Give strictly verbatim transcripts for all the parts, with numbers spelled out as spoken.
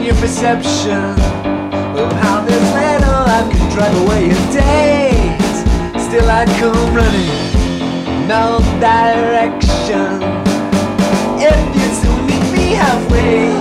your perception of how this little life can drive away your days. Still I'd come running, no direction, if you'd still meet me halfway.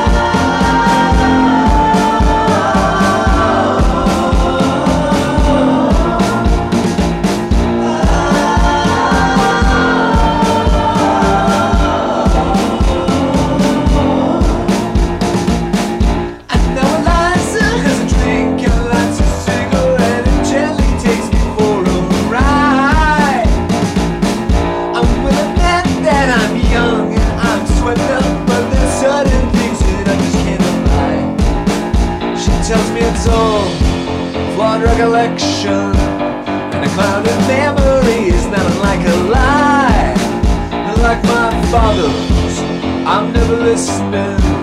Tells me it's all flawed recollection, and a cloud of memory is not unlike a lie. And like my father's, I'm never listening.